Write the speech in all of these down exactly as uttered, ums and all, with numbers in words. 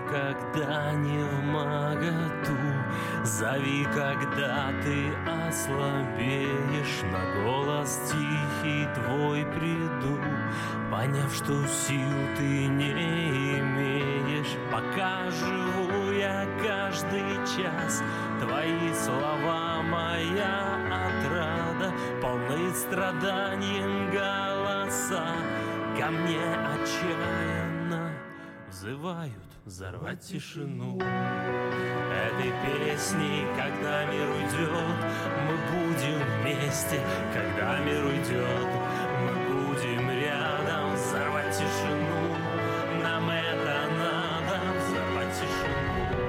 когда не вмоготу. Зови, когда ты ослабеешь, на голос тихий твой приду. Поняв, что сил ты не имеешь, пока живу я каждый час. Твои слова моя отрада, полны страданием голоса. Ко мне отчаянно взывают взорвать тишину. Этой песней, когда мир уйдет, мы будем вместе. Когда мир уйдет, мы будем рядом. Взорвать тишину, нам это надо. Взорвать тишину.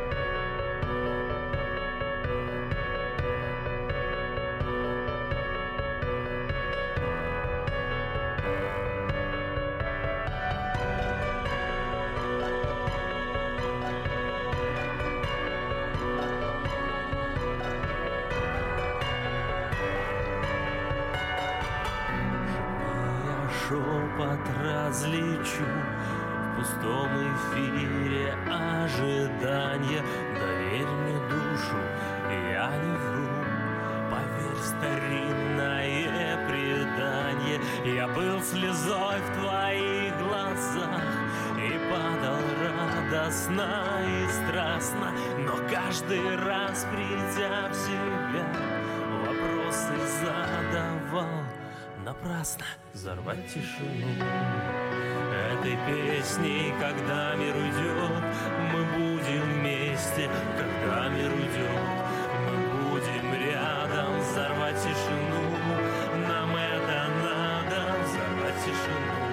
Шепот различу в пустом эфире ожидания. Доверь мне душу, я не вру. Поверь в старинное предание. Я был слезой в твоих глазах и падал радостно и страстно. Но каждый раз, придя в себя, вопросы задавал напрасно. Взорвать тишину. Этой песней, когда мир уйдет, мы будем вместе. Когда мир уйдет, мы будем рядом. Взорвать тишину, нам это надо. Взорвать тишину.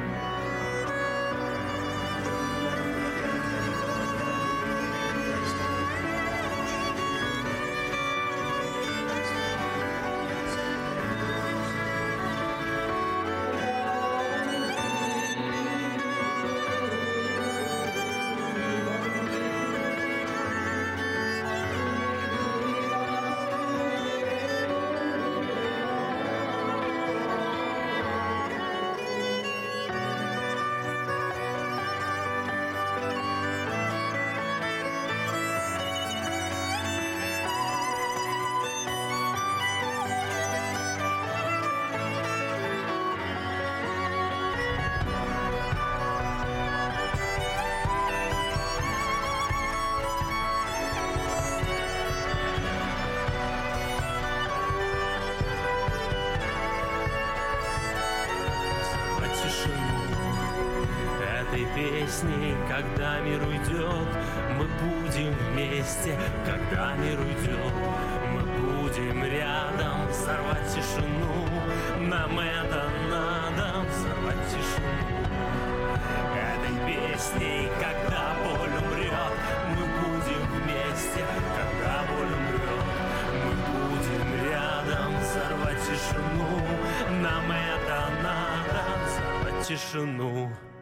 Этой песней, когда мир уйдет, мы будем вместе. Когда мир уйдет, мы будем рядом. Взорвать тишину, нам это надо. Взорвать тишину. Этой песней, когда боль умрет, мы будем вместе. Когда боль умрет, мы будем рядом. Взорвать тишину, нам это надо. Взорвать тишину.